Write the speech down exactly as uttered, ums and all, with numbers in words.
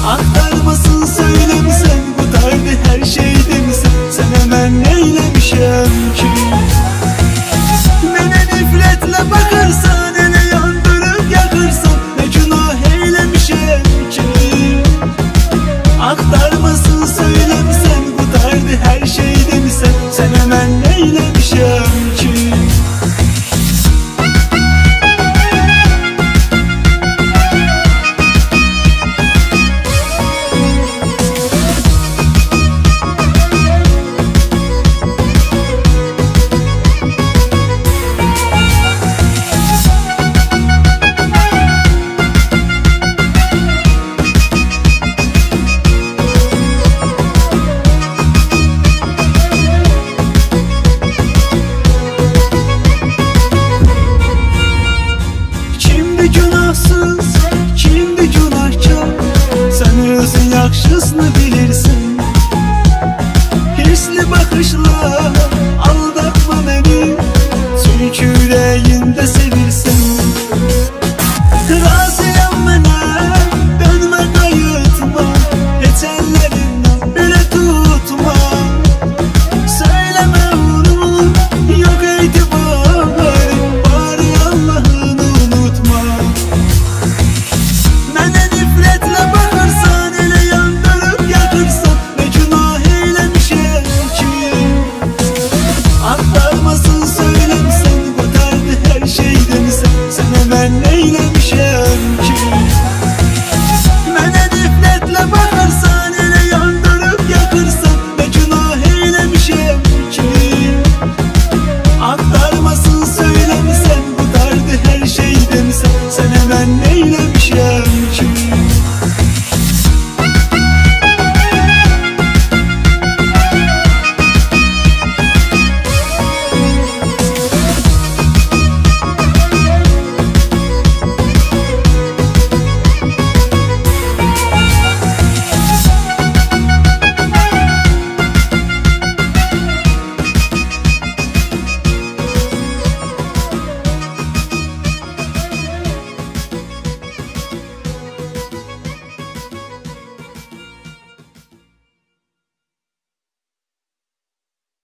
Aktarmasın söylemisen bu derdi her şey demisən. Sen hemen neylemişem ki? Mene nifretle bakarsan, ele yandırıp yakırsan, ne günah eylemişem ki? Aktarmasın söylemesen bu derdi her şey demisən. Sen hemen neylemişem ki? Kimdi günahkar? Sen özün yaxşısını bilirsin. Hisli bakışla aldatma beni, çünkü yüreğinde sev